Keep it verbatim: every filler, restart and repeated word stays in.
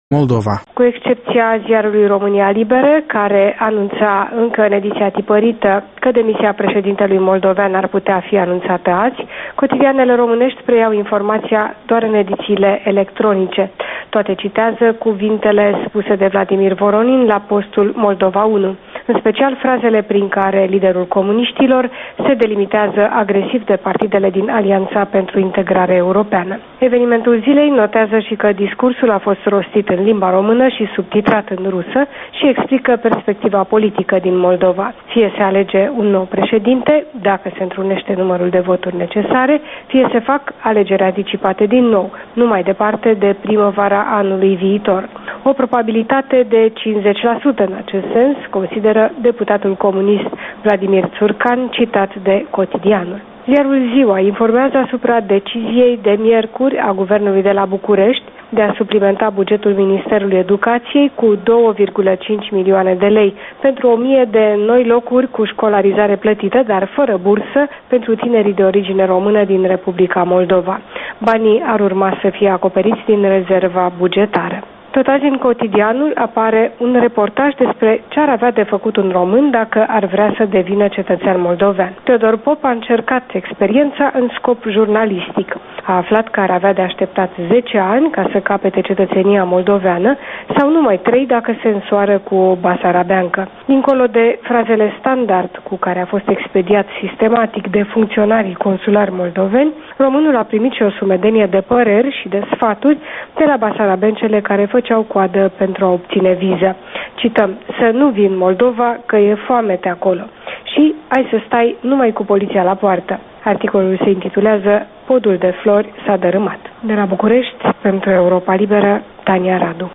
Moldova. Cu excepția ziarului România Liberă, care anunța încă în ediția tipărită că demisia președintelui moldovean ar putea fi anunțată azi, cotidianele românești preiau informația doar în edițiile electronice. Toate citează cuvintele spuse de Vladimir Voronin la postul Moldova unu, în special frazele prin care liderul comuniștilor se delimitează agresiv de partidele din Alianța pentru Integrare Europeană. Evenimentul zilei notează și că discursul a fost rostit în limba română și subtitrat în rusă și explică perspectiva politică din Moldova. Fie se alege un nou președinte, dacă se întrunește numărul de voturi necesare, fie se fac alegeri anticipate din nou, nu mai departe de primăvara anului viitor. O probabilitate de cincizeci la sută în acest sens, consideră deputatul comunist Vladimir Țurcan, citat de Cotidianul. Ziarul Ziua informează asupra deciziei de miercuri a Guvernului de la București de a suplimenta bugetul Ministerului Educației cu două virgulă cinci milioane de lei pentru o mie de noi locuri cu școlarizare plătită, dar fără bursă, pentru tinerii de origine română din Republica Moldova. Banii ar urma să fie acoperiți din rezerva bugetară. Tot azi în Cotidianul apare un reportaj despre ce ar avea de făcut un român dacă ar vrea să devină cetățean moldovean. Teodor Pop a încercat experiența în scop jurnalistic. A aflat că ar avea de așteptat zece ani ca să capete cetățenia moldoveană sau numai trei dacă se însoară cu o basarabeancă. Dincolo de frazele standard cu care a fost expediat sistematic de funcționarii consulari moldoveni, românul a primit și o sumedenie de păreri și de sfaturi de la basarabencele care făceau coadă pentru a obține viză. Cităm: să nu vii în Moldova, că e foamete acolo. Și ai să stai numai cu poliția la poartă. Articolul se intitulează Podul de flori s-a dărâmat. De la București, pentru Europa Liberă, Tania Radu.